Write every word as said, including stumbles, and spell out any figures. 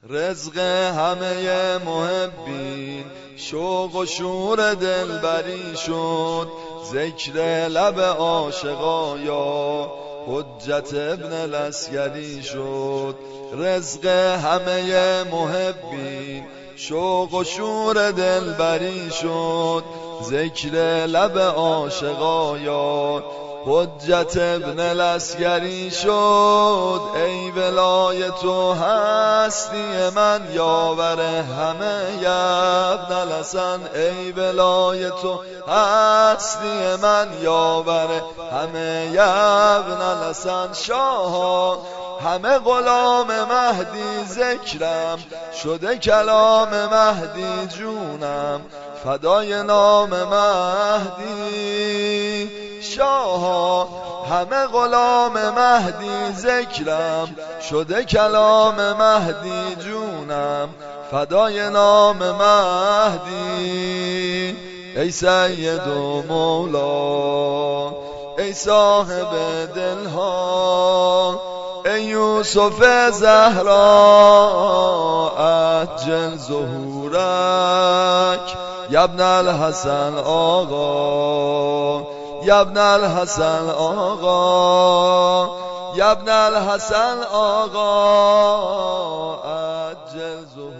رزق همه محبین شوق و شور دلبری شد، ذکر لب عاشقایا حجت ابن العسکری شد. رزق همه محبین شوق و شور دلبری شد، ذکر لب عاشقایا حجت ابن العسکری شد. ای ولای تو هستی من یاور همه ابن الحسن، ای ولای تو هستی من یاور همه ابن الحسن. شاه همه غلام مهدی ذکرم، شده کلام مهدی جونم، فدای نام مهدی. شاه همه غلام مهدی ذکرم، شده کلام مهدی جونم، فدای نام مهدی. ای سید و مولا، ای صاحب دلها، ای یوسف زهرا عجل ظهورک یا ابن الحسن آقا، یا ابن الحسن آقا، یا ابن الحسن آقا عجل ظهورک.